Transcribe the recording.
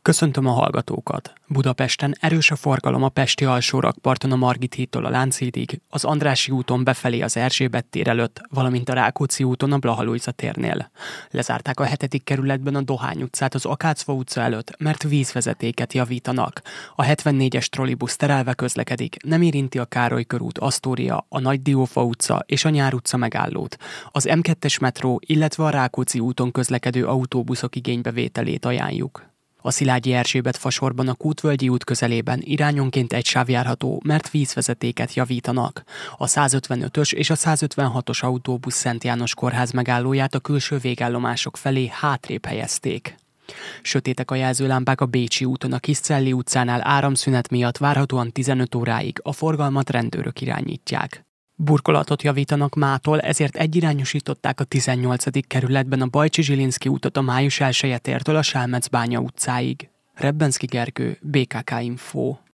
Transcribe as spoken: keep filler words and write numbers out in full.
Köszöntöm a hallgatókat! Budapesten erős a forgalom a pesti alsórakparton a Margit hídtól a Lánchídig, az Andrássy úton befelé az Erzsébet tér előtt, valamint a Rákóczi úton a Blaha Lujza térnél. Lezárták a hetedik kerületben a Dohány utcát az Akácfa utca előtt, mert vízvezetéket javítanak. A hetvennégyes trollibusz terelve közlekedik, nem érinti a Károly körút, Asztória, a Nagy Diófa utca és a Nyár utca megállót. Az em kettes metró, illetve a Rákóczi úton közlekedő autóbuszok igénybevételét ajánljuk. A Szilágyi Erzsébet fasorban a Kútvölgyi út közelében irányonként egy sáv járható, mert vízvezetéket javítanak. A százötvenötös és a százötvenhatos autóbusz Szent János kórház megállóját a külső végállomások felé hátrébb helyezték. Sötétek a jelzőlámpák a Bécsi úton, a Kiszcelli utcánál áramszünet miatt várhatóan tizenöt óráig, a forgalmat rendőrök irányítják. Burkolatot javítanak mától, ezért egyirányosították a tizennyolcadik kerületben a Bajcsy-Zsilinszky útot a Május elseje tértől a Selmecbánya utcáig. Rebbenszky Gergő, bé ká ká Info.